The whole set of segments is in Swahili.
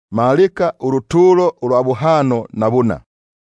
malika uruturo urwa buhano na buna.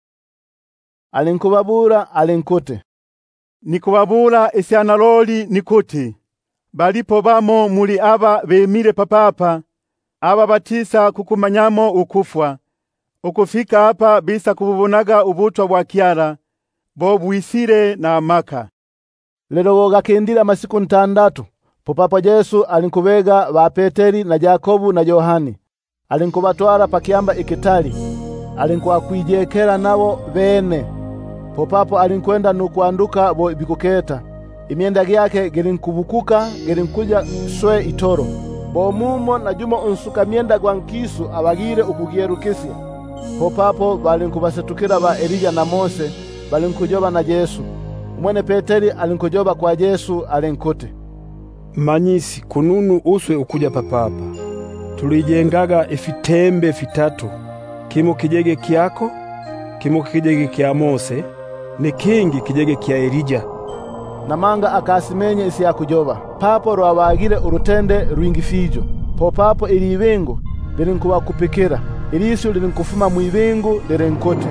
Alinkubabura alinkote, nikubabura isyanaloli nikuti balipo bamo muli aba bemile papapa aba batisa kukumanyamo ukufwa ukufika apa bisa kububonaga ubutwa bwa kyara bo bwisire na amaka. Lero gakendira masiku 6 popapa Yesu alinkubega ba Peteri na Yakobu na Yohani, alinkubatwara pakiamba ikitali, alinkwakwiyekera nabo bene. Popapo alinkwenda nukwanduka bo bikuketa, imyenda yake gelinkubukuka gelinkuja swe itoro, bo mumo na juma unsuka myenda gwankisu abagire ukugierukisya. Popapo balinkubasetukira ba Elija na Mose balinkujoba na Yesu. Mwene Peteri alinkujoba kwa Yesu alinkote, manyisi kununu uswe ukuja papapa. Tulijengaga ifitembe 3, kimo kijege kyako, kimo kijege kya Mose, ni kingi kijege kya Elija. Namanga akasimenye isi ya kujoba, papo rwabagire urutende rwingifijo. Popapo ilibengo lirinkuwa kupikira, ilisu lirinkufuma muibengo lirinkote,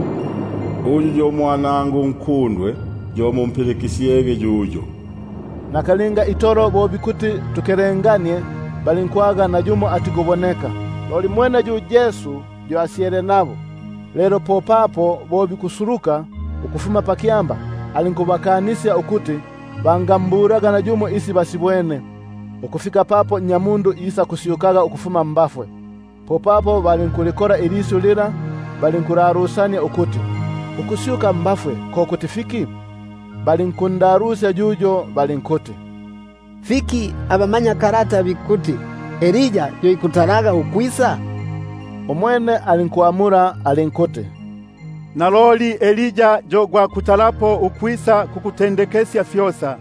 ujo mwanangu nkundwe jo mumpirikisiege jujo. Nakalinga itoro bo bikuti tukerenganie balinkwaga na jumo atigoboneka, loli mwene ju Yesu jo asiere nabo. Lero popapo bo bikusuruka ukufuma pakiamba alinkubakanisia ukuti bangamburaga na jumo isi basibwene. Ukufika papo nyamundu isa kusiukaga ukufuma mbafwe. Popapo balinkulikora ilisu lira balinkurarusania ukuti ukusiuka mbafwe kokutifiki. Balinkundarusya jujo balinkote, fiki abamanya karata bikuti Elija yo ikutaraga ukwisa. Omwene alinkuamura alinkote, naloli Elija jogwa kutalapo ukwisa kukutendekesya fyosa.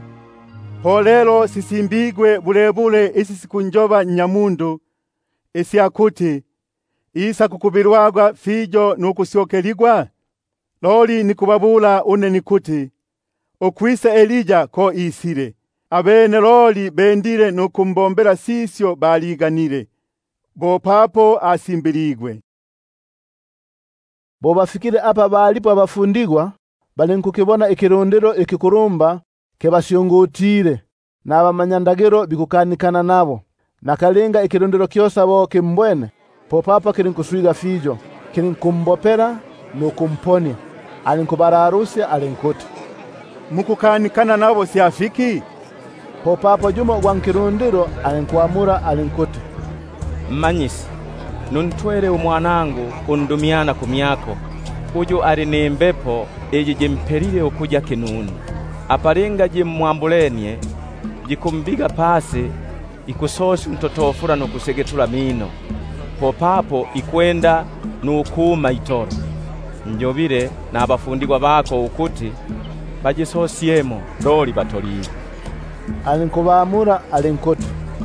Polelo sisimbigwe bulebule isi sikunjoba nyamundu isi akuti isa kukubirwagwa fijo nukusyokeligwa. Loli nikubabula une nikuti ukwisa Elija ko isire, abene loli bendire nukumbombera sisyo baliganire, bo papo asimbiligwe. Bo bafikire apa balipo abafundigwa balinkukibona ikirondero ikikurumba kebasyongotire na abamanyandagiro bikukanikana nabo. Nakalinga ikirondero kyosa bo kimbwene, popapa kirinkuswiga fijo, kirinkumbopera nukumponya. Alinkubararusia alinkote, mukukanikana nabo siafiki. Popapo jumo gwankirundiro alinkuamura alinkote, manyisi nuntwere umwanangu undumiana kumyako, ujo ari nembepo eji jemperire ukuja kinunu. Aparenga jemwambulenie jikumbiga pasi ikusosi mtotofura nukusegetula mino. Popapo ikwenda nukuma itoro. Njobire na abafundigwa bako ukuti bajisosiemo loli batoli. Alinkubamura alinkote,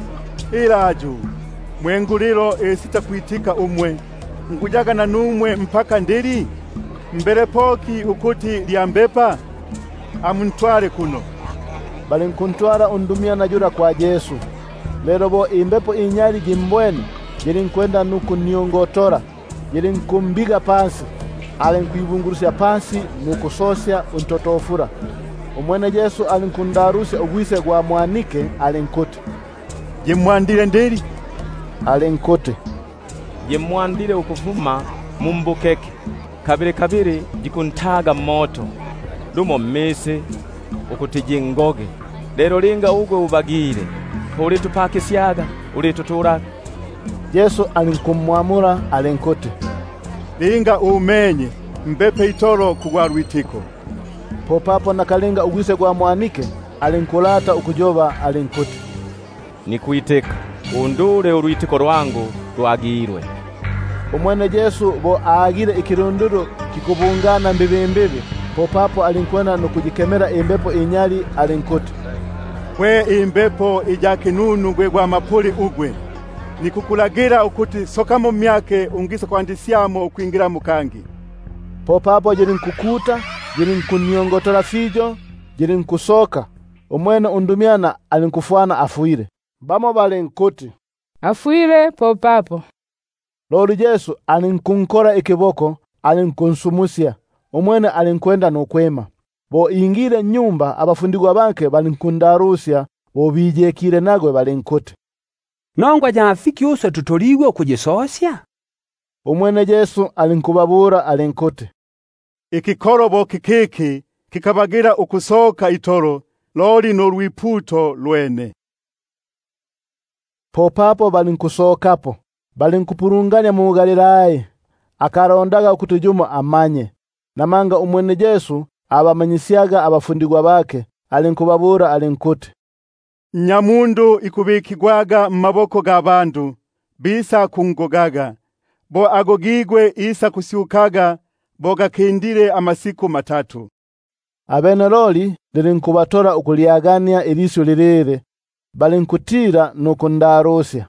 ilaju mwengulilo esita kuitika umwe ngujaga na numwe mpaka ndiri mbere poki ukuti liambepa amuntware kuno. Balinkuntwara undumia na jura kwa Yesu. Lero bo imbepo inyari jimbweni jirinkwenda nukuniongotora, jirinkumbiga pasi, alinkuibungurusya pasi nukusosya untotofura. Umwene Yesu alinkundarusya ugwise gwa mwanike alinkote, jemwandile nderi alinkote, jemwandile ukuvuma mumbukeke kabiri jikuntaga moto lumo mmese ukuti jingoge. Lero linga ugwe ubagire uli tupake syaga uli tutura. Yesu alinkumwamura alinkote, linga umenye mbepe itoro kugwa rwitiko. Popapo nakalinga ugwise gwa mwanike alinkulata ukujoba alinkote, nikuiteka undule urwitiko rwangu rwagirwe. Umwene Yesu bo agire ikirunduro kikubungana mbibimbibi. Popapo alinkwenda nukujikemera imbepo inyali alinkote, kwe imbepo ijake nunu gwe gwa mapuli ugwe nikukulagira ukuti soka mu myake ungisa kwandisyamo ukwingira mukangi. Popapo jirinkukuta jirinkuniongotora fijo jirinkusoka. Umwene undumiana alinkufuana afuire. Bamo balinkote, afuire popapo. Loli Yesu alinkunkora ikiboko, alinkunsumusya, umwene alinkwenda nokwema. Bo ingile nyumba abafundigwa banke balinkundarusya, bo bijekire nagwe balinkuti, nongwa jafiki uswe tutoliwe okujisosya. Umwene Yesu alinkubabura alinkuti, ikikorobo kikiki kikabagira ukusoka itoro loli norwiputo lwene. Popapo balinkusokapo, balinkupurunganya mu Galilaya, akarondaga ukuthi Jumo amanye. Namanga umwene Yesu abamanyisyaga abafundigwa bake, alinkubabura alinkuti, Nyamundu ikubikigwaga mmaboko g'abantu bisa kungogaga, bo agogigwe isa kusiukaga bo gakindire amasiku matatu. Abene loli lilinkubatora ukuliagania ilisyo lilile, balinkutira nukundarusya.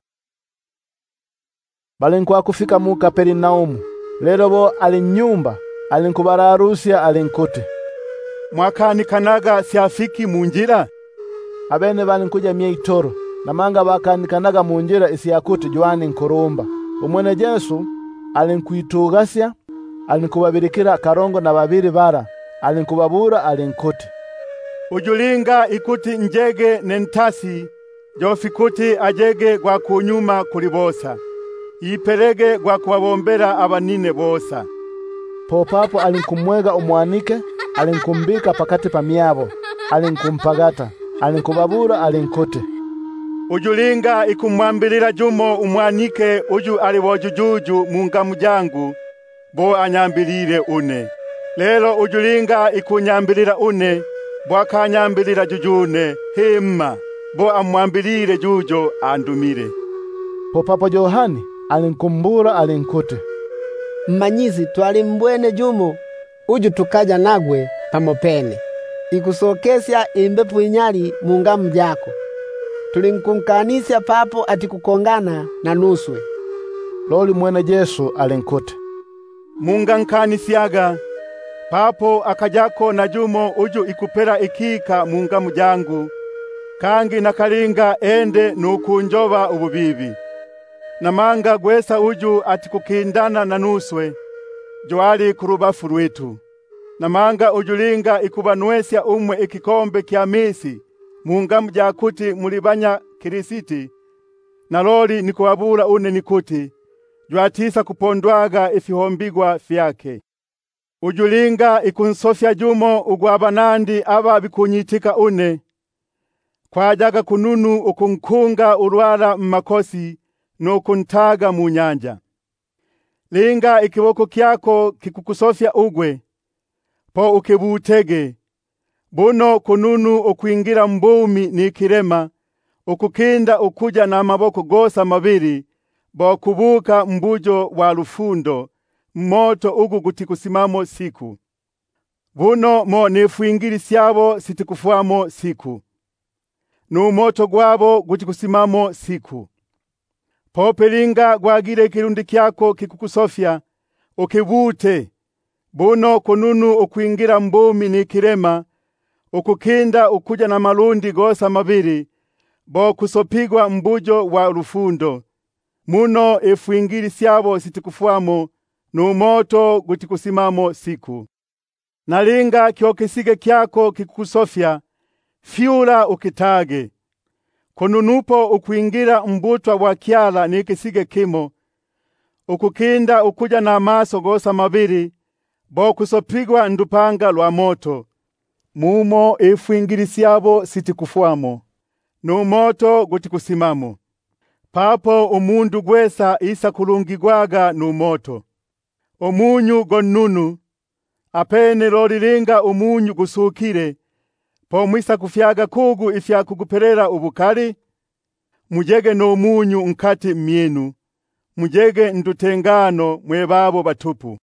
Balinkufika mu Kaperinaumu. Lero bo alinyumba alinkubararusya alinkuti, mwakanikanaga siafiki munjira? Abene balinkuja myeitoro, namanga bakanikanaga munjira isiyakuti Yohani nkurumba. Umwene Yesu alinkuitugasya, alinkubabirikira karongo na babiri bara, alinkubabura alinkuti, ujulinga ikuti njege nentasi, jofikuti ajege gwa kunyuma kulibosa, ipelege gwa kuwabombera abanine bosa. Popapo alinkumwega umwanike, alinkumbika pakati pa myabo, alinkumpagata, alinkubabura alinkuti, ujulinga ikumwambilira Jumo umwanike uju aliwojujuju mungamu jangu, bo anyambilire une. Lelo ujulinga ikunyambilira une, bo akanyambilira jujune hema, bo amwambilire jujo andumire. Popapo Yohani alinkumbura alinkuti, Mmanyizi twalimbwene Jumo uju tukaja nagwe pamopene, ikusokesya imbepu inyali mungamu jako. Tulinkunkanisya papo ati kukongana na nuswe. Loli mwene Yesu alinkuti, mungankanisyaga papo akajako na Jumo uju ikupera ikika mungamu jangu, kangi nakalinga ende nukunjova ububibi. Namanga gwesa uju ati kukindana na nuswe, joali kurubafu rwitu. Namanga ujulinga ikubanwesya umwe ikikombe kya misi, mungamu jakuti mulibanya Kirisiti, na loli nikuwabura une nikuti, jwatisa kupondwaga ifihombigwa fyake. Ujulinga ikunsofya Jumo ugwabanandi aba bikunyitika une, kwajaga kununu ukunkunga urwara mmakosi no kuntaga mu nyanja. Linga ikiboko kyako kikukusofya ugwe, po ukibutege, buno kununu ukuingira mbumi ni kirema, ukukinda ukuja na maboko gosa mabiri, bo kubuka mbujo wa lufundo, moto ugu gutikusimamo siku. Buno mo nefuingiri syabo sitikufuamo siku, nu moto gwabo gutikusimamo siku. Popelinga gwagire kirundi kyako kikukusofya, ukibute, buno kununu ukuingira mbumi ni kirema, ukukinda ukuja na malundi gosa mabiri, bo kusopigwa mbujo wa lufundo, muno efuingiri syabo sitikufuamo, nu moto gutikusimamo siku. Nalinga kyokisige kyako kikukusofya, fiula ukitage. Kununupo ukuingira mbutwa wa kyala ni kisige kimo, ukukinda ukuja na maso gosa mabiri, bo kusopigwa ndupanga lwa moto, mumo efuingiri syabo sitikufuamo, nu moto gutikusimamo. Papo umundu gwesa isa kulungigwaga nu moto. Omunyu gonunu, apene lolilinga umunyu gusukire, po mwisa kufyaga kugu ifya kuguperera ubukali, mujege no munyu nkati myenu, mujege ndutengano mwebabo batupu.